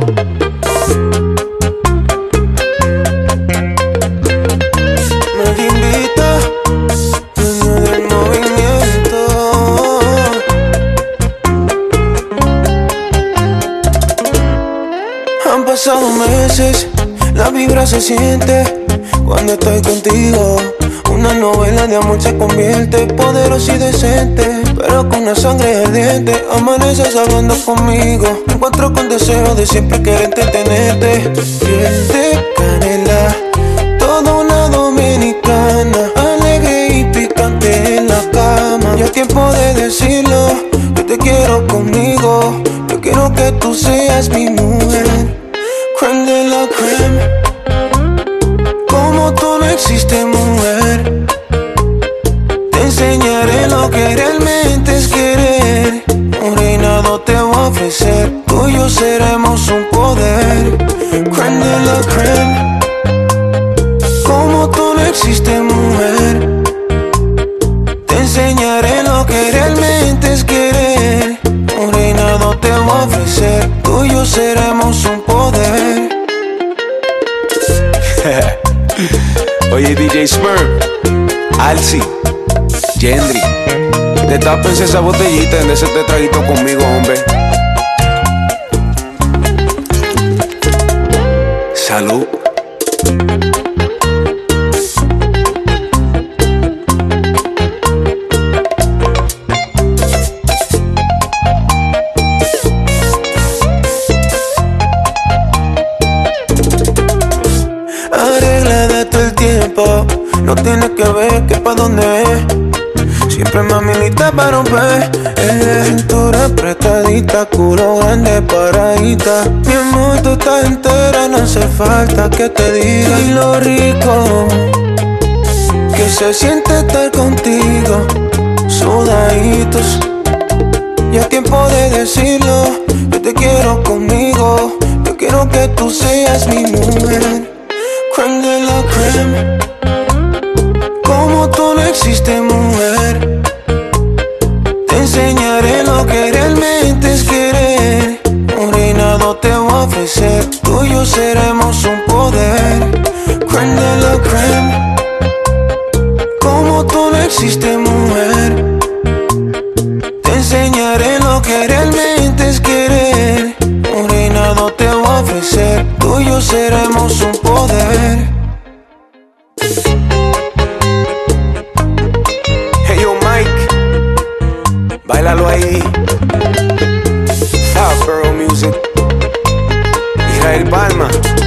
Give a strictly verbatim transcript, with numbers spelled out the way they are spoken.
Han pasado meses, la vibra se siente cuando estoy contigo. Una novela de amor se convierte poderosa y decente, pero con la sangre ardiente. Amaneces hablando conmigo, me encuentro con deseo de siempre querer entretenerte. Piel de canela, toda una dominicana, alegre y picante en la cama. Ya es tiempo de decirlo, que te quiero conmigo. Yo quiero que tú seas mi mujer. Crème de la crème, como tú no existe, mujer. Te enseñaré lo que realmente es querer. Un reinado te voy a ofrecer, tú y yo seremos un poder. Crème de la crème, como tú no existe, mujer. Te enseñaré lo que realmente es querer. Un reinado te voy a ofrecer, tú y yo seremos un poder. Oye, D J Smurf, Alci, Gendry, destápense esa botellita en ese traguito conmigo, hombre. Salud. No tienes que ver que pa' dónde es. Siempre mami lista para romper. Eh, cintura apretadita, culo grande, paradita. Mi amor, tú estás entera, no hace falta que te diga. Y lo rico que se siente estar contigo, sudaditos. Ya es tiempo de decirlo, yo te quiero conmigo. Yo quiero que tú seas mi mujer. Crème de la crème, como tú no existe, mujer. Te enseñaré lo que realmente es querer. Un reinado te voy a ofrecer, tú y yo seremos un poder. Crème de la crème, como tú no existe, mujer. Te enseñaré lo que realmente es querer. Un reinado te voy a ofrecer, tú y yo seremos un poder. Hey yo, Mike, báilalo ahí. South Borough Music, Israel Palma.